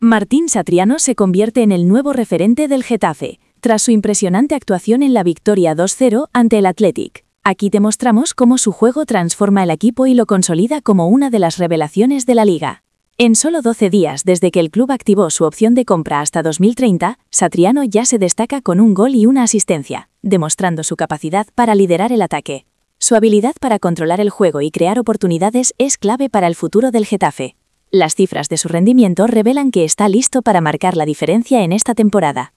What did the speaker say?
Martín Satriano se convierte en el nuevo referente del Getafe, tras su impresionante actuación en la victoria 2-0 ante el Athletic. Aquí te mostramos cómo su juego transforma el equipo y lo consolida como una de las revelaciones de la liga. En solo 12 días desde que el club activó su opción de compra hasta 2030, Satriano ya se destaca con un gol y una asistencia, demostrando su capacidad para liderar el ataque. Su habilidad para controlar el juego y crear oportunidades es clave para el futuro del Getafe. Las cifras de su rendimiento revelan que está listo para marcar la diferencia en esta temporada.